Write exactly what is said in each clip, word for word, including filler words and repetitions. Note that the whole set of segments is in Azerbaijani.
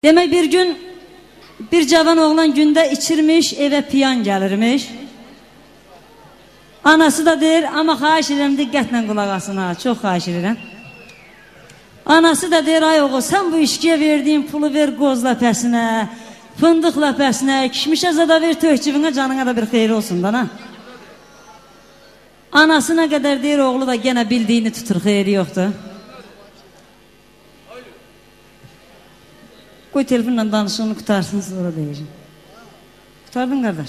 Demək bir gün bir cavan oğlan gündə içirmiş, evə piyan gəlirmiş. Anası da deyir, amma xahiş edirəm, diqqətlə qulaq asın ha, çox xahiş edirəm. Anası da deyir, ay oğul, sən bu işkiyə verdiyin pulu ver qoz ləpəsinə, fındıq ləpəsinə, kişmişə zada ver töhcübünə, canına da bir xeyri olsun da, ha. Anası nə qədər deyir, oğlu da gənə bildiyini tutur, xeyri yoxdur. Qoy telefonla danışığını qutarsın, sonra deyəcəm. Qutardın, qardaş?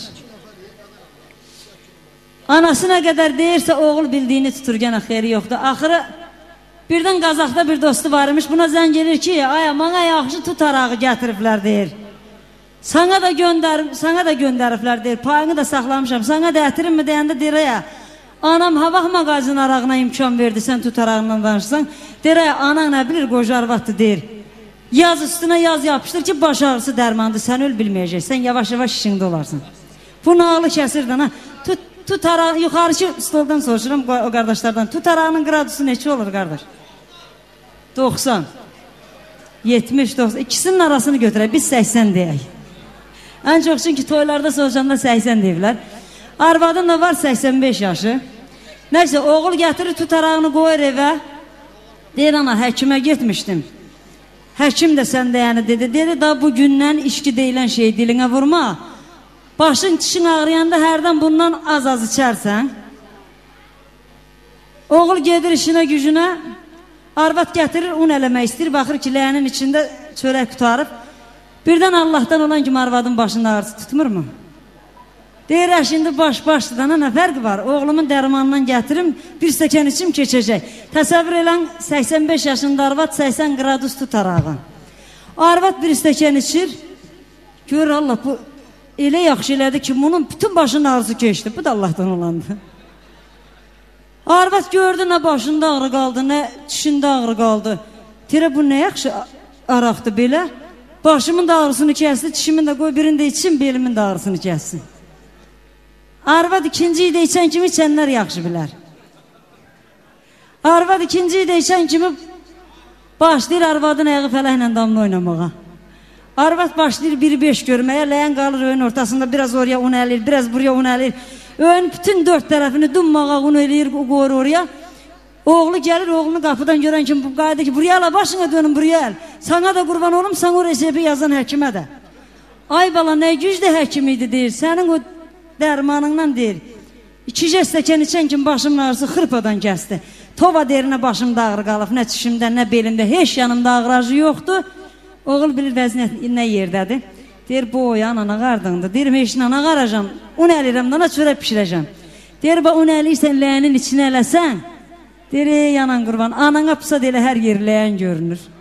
Anası nə qədər deyirsə, oğul bildiyini tutur, gənə xeyri yoxdur. Axırı, birdən Qazaqda bir dostu varmış, buna zəng gelir ki, aya, mənə yaxşı tutarağı gətiriblər, deyir. Sana da göndər, sana da göndəriblər, deyir, payını da saxlamışam, sana da ətirim mi deyəndə deyir, aya, anam hava mağazin arağına imkan verdi, sən tutarağından danışsan, deyir, aya, anan nə bilir, qoca arvatdır, deyir. Yaz üstünə yaz yapışdır ki, baş ağrısı dərmandır, sən öl bilməyəcəksən, yavaş-yavaş işində olarsan. Bu nağılı kəsirdən, ha, tut, tutarağı, yuxarıki stoldan soruşuram o qardaşlardan, tutarağının qradusu neçə olur, qardaş? doxsan, yetmiş, doxsan, ikisinin arasını götürək, biz səksən deyək. Ən çox çünki toylarda soruşanda səksən deyirlər. Arvadın da var səksən beş yaşı. Nəysə, oğul gətirir tutarağını qoyur evə. Deyir, ana, həkimə getmişdim. Həkim də sən deyəni dedi. Dedi, da bu gündən işki deyilən şey dilinə vurma. Başın dişin ağrıyanda hərdən bundan az-az içərsən. Oğul gedir işinə gücünə. Arvad gətirir, un eləmək istəyir. Baxır ki, ləyənin içində çörək qutarıb. Birdən Allahdan olan kimi arvadın başında ağrısı tutmur mu? Deyir, şimdi baş başdır, nə fərqi var? Oğlumun dərmanından gətirim, bir stəkan içim keçəcək. Təsəvvür elən, səksən beş yaşında arvad, səksən qradus tutarağı. Arvad bir stəkan içir, görür Allah, bu elə yaxşı elədi ki, bunun bütün başının ağrısı keçdi. Bu da Allahdan olandı. Arvad gördü, nə başında ağrı qaldı, nə dişində ağrı qaldı. Deyir, bu nə yaxşı araqdır belə? Başımın da ağrısını kəsdi, dişimin də qoy birində içsin, belimin də ağrısını kəssin. Arvad ikinciyi də içən kimi içənlər yaxşı bilər. Arvad ikinciyi də içən kimi başlayır arvadın ayağı fələklə damla oynamağa. Arvad başlayır bir beş görməyə, ləyən qalır öyün ortasında, biraz oraya un əlir, biraz buraya un əlir. Öyün bütün dörd tərəfini dummağa un eləyir, qoyur oraya. Oğlu gəlir, oğlunu qapıdan görən kimi bu qayda ki, buraya ala, başına dönün, buraya əl. Sana da qurban olum, sana o resepi yazan həkimə də. Ay bala, nə gücdə həkim idi, deyir, sənin o dərmanından deyir. İkicə stəkan içən kimi başımın ağrısı xırpadan kəsdi. Tova derinə başımda ağrı qalıb, nə çişimdə, nə belimdə, heç yanımda ağracı yoxdur. Oğul bilir vəziyyət nə yerdədir. Deyir, bu oya anana qardındır. Deyir, heç nana qaracam, un əlirəm, dana çörək pişirəcəm. Deyir, ba, un əliysən, ləyənin içine eləsən. Deyir, ey yanan qurban, anana pısa deyilə hər yer ləyən görünür.